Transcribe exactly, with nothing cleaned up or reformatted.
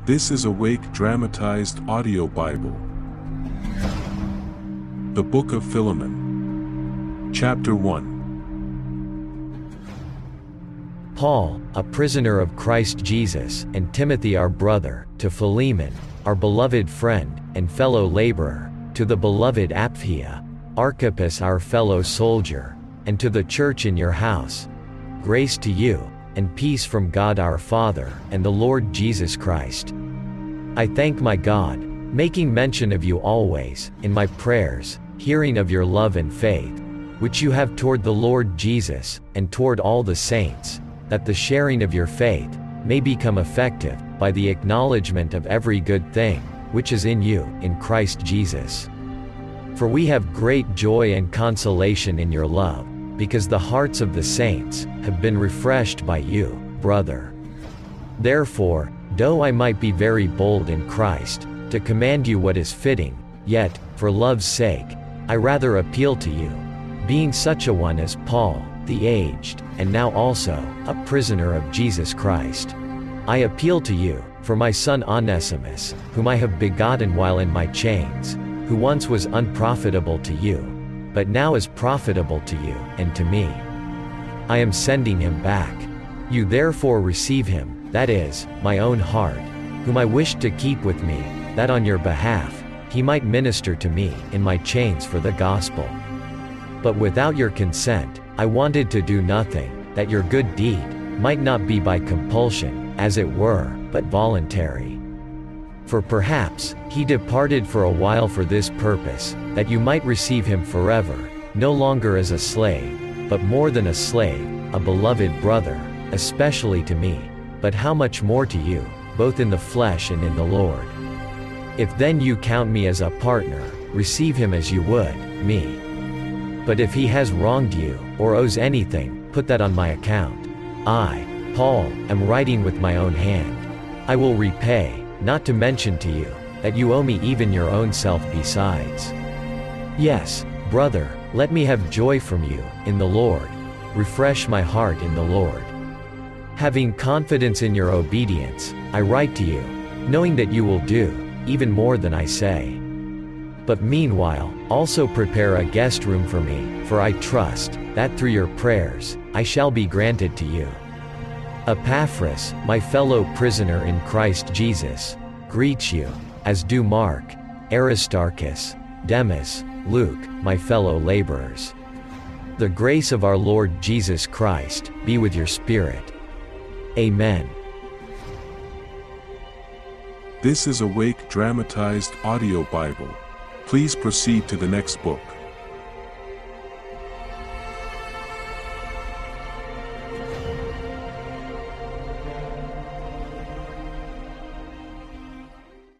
This is Awake Dramatized Audio Bible. The Book of Philemon. Chapter one. Paul, a prisoner of Christ Jesus, and Timothy our brother, to Philemon, our beloved friend, and fellow laborer, to the beloved Apphia, Archippus our fellow soldier, and to the church in your house. Grace to you, and peace from God our Father, and the Lord Jesus Christ. I thank my God, making mention of you always, in my prayers, hearing of your love and faith, which you have toward the Lord Jesus, and toward all the saints, that the sharing of your faith may become effective, by the acknowledgement of every good thing, which is in you, in Christ Jesus. For we have great joy and consolation in your love, because the hearts of the saints have been refreshed by you, brother. Therefore, though I might be very bold in Christ, to command you what is fitting, yet, for love's sake, I rather appeal to you, being such a one as Paul, the aged, and now also, a prisoner of Jesus Christ. I appeal to you, for my son Onesimus, whom I have begotten while in my chains, who once was unprofitable to you, but now is profitable to you, and to me. I am sending him back. You therefore receive him, that is, my own heart, whom I wished to keep with me, that on your behalf, he might minister to me in my chains for the gospel. But without your consent, I wanted to do nothing, that your good deed might not be by compulsion, as it were, but voluntary. For perhaps, he departed for a while for this purpose, that you might receive him forever, no longer as a slave, but more than a slave, a beloved brother, especially to me, but how much more to you, both in the flesh and in the Lord. If then you count me as a partner, receive him as you would me. But if he has wronged you, or owes anything, put that on my account. I, Paul, am writing with my own hand. I will repay, not to mention to you, that you owe me even your own self besides. Yes, brother, let me have joy from you, in the Lord. Refresh my heart in the Lord. Having confidence in your obedience, I write to you, knowing that you will do, even more than I say. But meanwhile, also prepare a guest room for me, for I trust, that through your prayers, I shall be granted to you. Epaphras, my fellow prisoner in Christ Jesus, greets you, as do Mark, Aristarchus, Demas, Luke, my fellow laborers. The grace of our Lord Jesus Christ be with your spirit. Amen. This is Awake Dramatized Audio Bible. Please proceed to the next book.